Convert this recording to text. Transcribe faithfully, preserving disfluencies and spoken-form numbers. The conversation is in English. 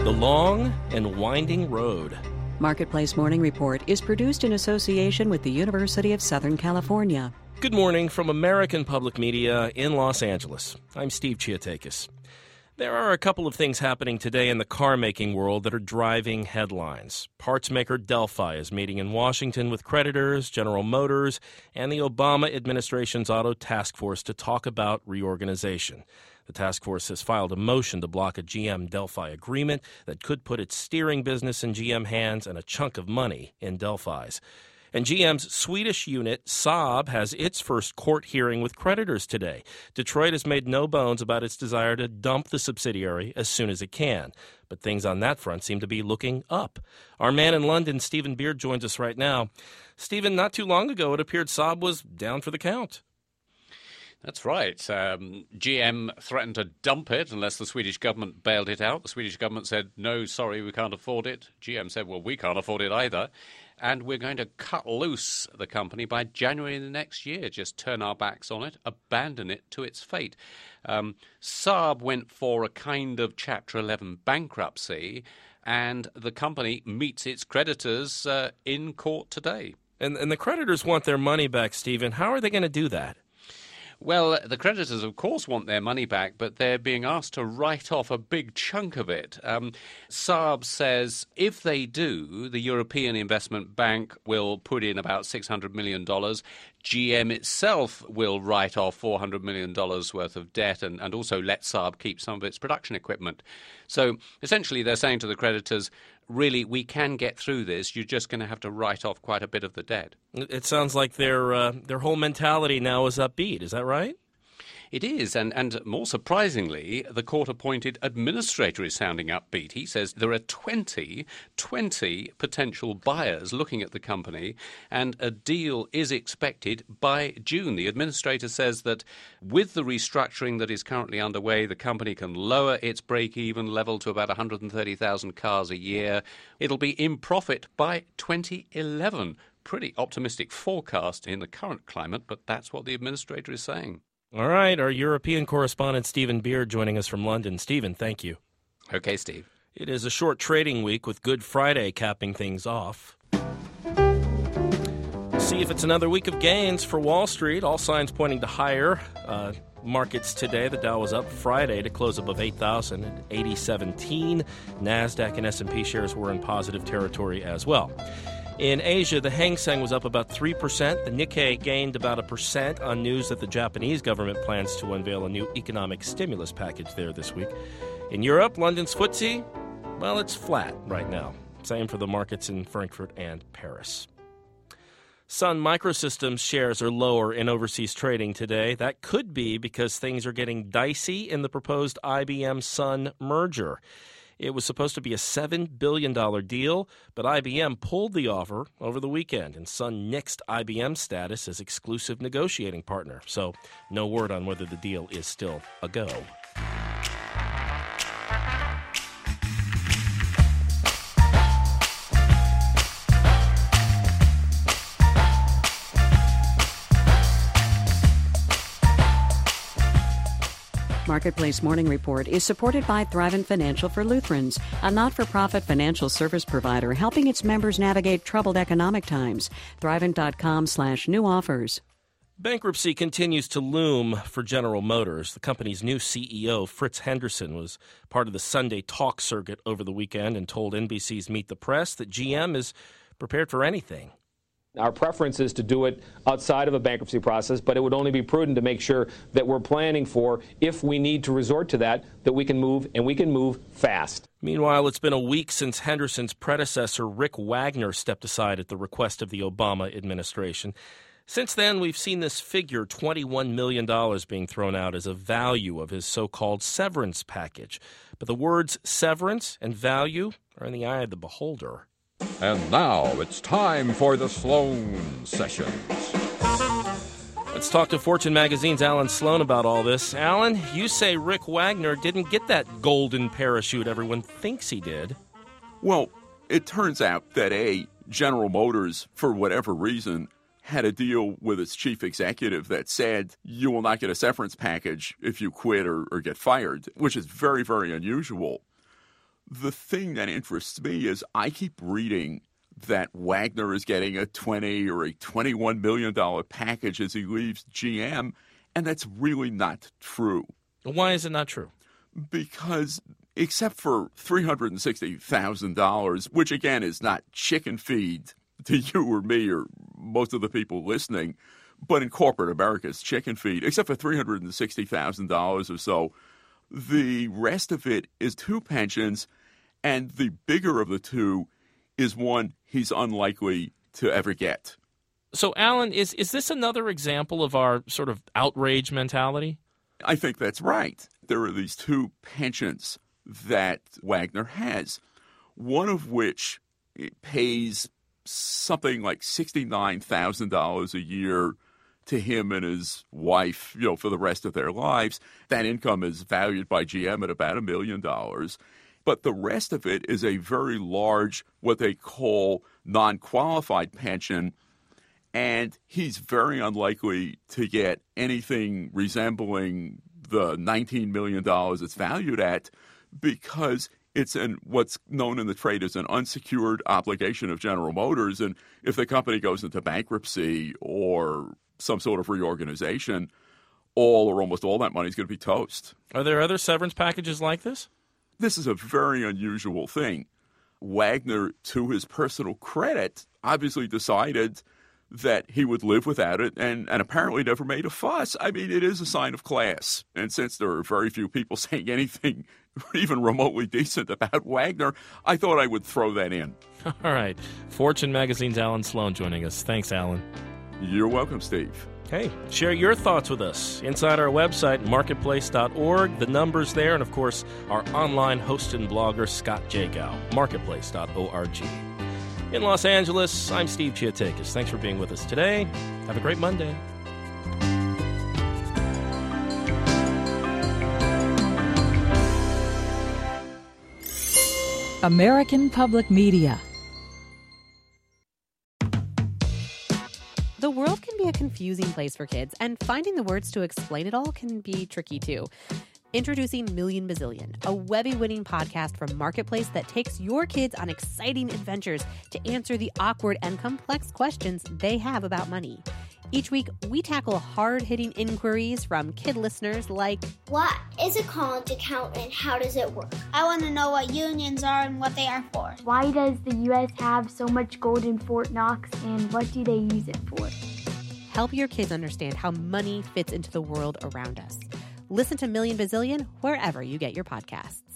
The long and winding road. Marketplace Morning Report is produced in association with the University of Southern California. Good morning from American Public Media in Los Angeles. I'm Steve Chiatakis. There are a couple of things happening today in the car-making world that are driving headlines. Parts maker Delphi is meeting in Washington with creditors, General Motors, and the Obama administration's auto task force to talk about reorganization. The task force has filed a motion to block a G M-Delphi agreement that could put its steering business in G M hands and a chunk of money in Delphi's. And G M's Swedish unit, Saab, has its first court hearing with creditors today. Detroit has made no bones about its desire to dump the subsidiary as soon as it can. But things on that front seem to be looking up. Our man in London, Stephen Beard, joins us right now. Stephen, not too long ago, it appeared Saab was down for the count. That's right. Um, G M threatened to dump it unless the Swedish government bailed it out. The Swedish government said, no, sorry, we can't afford it. G M said, well, we can't afford it either. And we're going to cut loose the company by January of the next year, just turn our backs on it, abandon it to its fate. Um, Saab went for a kind of Chapter eleven bankruptcy, and the company meets its creditors uh, in court today. And, and the creditors want their money back, Stephen. How are they going to do that? Well, the creditors, of course, want their money back, but they're being asked to write off a big chunk of it. Um, Saab says if they do, the European Investment Bank will put in about six hundred million dollars. G M itself will write off four hundred million dollars worth of debt and, and also let Saab keep some of its production equipment. So essentially they're saying to the creditors, really, we can get through this. You're just going to have to write off quite a bit of the debt. It sounds like their uh, their whole mentality now is upbeat. Is that right? It is, and, and more surprisingly, the court-appointed administrator is sounding upbeat. He says there are twenty, twenty potential buyers looking at the company, and a deal is expected by June. The administrator says that with the restructuring that is currently underway, the company can lower its break-even level to about one hundred thirty thousand cars a year. It'll be in profit by twenty eleven. Pretty optimistic forecast in the current climate, but that's what the administrator is saying. All right, our European correspondent Stephen Beard joining us from London. Stephen, thank you. Okay, Steve. It is a short trading week with Good Friday capping things off. We'll see if it's another week of gains for Wall Street. All signs pointing to higher uh, markets today. The Dow was up Friday to close above eight thousand at eighty seventeen. NASDAQ and S and P shares were in positive territory as well. In Asia, the Hang Seng was up about three percent. The Nikkei gained about a percent on news that the Japanese government plans to unveil a new economic stimulus package there this week. In Europe, London's F T S E, well, it's flat right now. Same for the markets in Frankfurt and Paris. Sun Microsystems shares are lower in overseas trading today. That could be because things are getting dicey in the proposed I B M-Sun merger. It was supposed to be a seven billion dollars deal, but I B M pulled the offer over the weekend, and Sun nixed I B M's status as exclusive negotiating partner. So no word on whether the deal is still a go. Marketplace Morning Report is supported by Thrivent Financial for Lutherans, a not-for-profit financial service provider helping its members navigate troubled economic times. Thrivent.com slash new offers. Bankruptcy continues to loom for General Motors. The company's new C E O, Fritz Henderson, was part of the Sunday talk circuit over the weekend and told N B C's Meet the Press that G M is prepared for anything. Our preference is to do it outside of a bankruptcy process, but it would only be prudent to make sure that we're planning for, if we need to resort to that, that we can move, and we can move fast. Meanwhile, it's been a week since Henderson's predecessor, Rick Wagner, stepped aside at the request of the Obama administration. Since then, we've seen this figure, twenty-one million dollars, being thrown out as a value of his so-called severance package. But the words severance and value are in the eye of the beholder. And now it's time for the Sloan Sessions. Let's talk to Fortune Magazine's Alan Sloan about all this. Alan, you say Rick Wagner didn't get that golden parachute everyone thinks he did. Well, it turns out that A, General Motors, for whatever reason, had a deal with its chief executive that said you will not get a severance package if you quit or, or get fired, which is very, very unusual. The thing that interests me is I keep reading that Wagner is getting a twenty or a twenty-one million dollars package as he leaves G M, and that's really not true. Why is it not true? Because except for three hundred sixty thousand dollars, which again is not chicken feed to you or me or most of the people listening, but in corporate America it's chicken feed, except for three hundred sixty thousand dollars or so, the rest of it is two pensions, and the bigger of the two is one he's unlikely to ever get. So, Alan, is, is this another example of our sort of outrage mentality? I think that's right. There are these two pensions that Wagner has, one of which pays something like sixty-nine thousand dollars a year to him and his wife, you know, for the rest of their lives. That income is valued by G M at about a million dollars. But the rest of it is a very large, what they call non-qualified pension, and he's very unlikely to get anything resembling the nineteen million dollars it's valued at, because it's an, what's known in the trade as an unsecured obligation of General Motors. And if the company goes into bankruptcy or some sort of reorganization, all or almost all that money is going to be toast. Are there other severance packages like this? This is a very unusual thing. Wagner, to his personal credit, obviously decided that he would live without it and, and apparently never made a fuss. I mean, it is a sign of class. And since there are very few people saying anything even remotely decent about Wagner, I thought I would throw that in. All right. Fortune Magazine's Alan Sloan joining us. Thanks, Alan. You're welcome, Steve. Hey, share your thoughts with us inside our website, marketplace dot org. The number's there, and of course, our online host and blogger, Scott Jagow, marketplace dot org. In Los Angeles, I'm Steve Chiatakis. Thanks for being with us today. Have a great Monday. American Public Media. The world can be a confusing place for kids, and finding the words to explain it all can be tricky too. Introducing Million Bazillion, a Webby-winning podcast from Marketplace that takes your kids on exciting adventures to answer the awkward and complex questions they have about money. Each week, we tackle hard-hitting inquiries from kid listeners like, what is a college account and how does it work? I want to know what unions are and what they are for. Why does the U S have so much gold in Fort Knox, and what do they use it for? Help your kids understand how money fits into the world around us. Listen to Million Bazillion wherever you get your podcasts.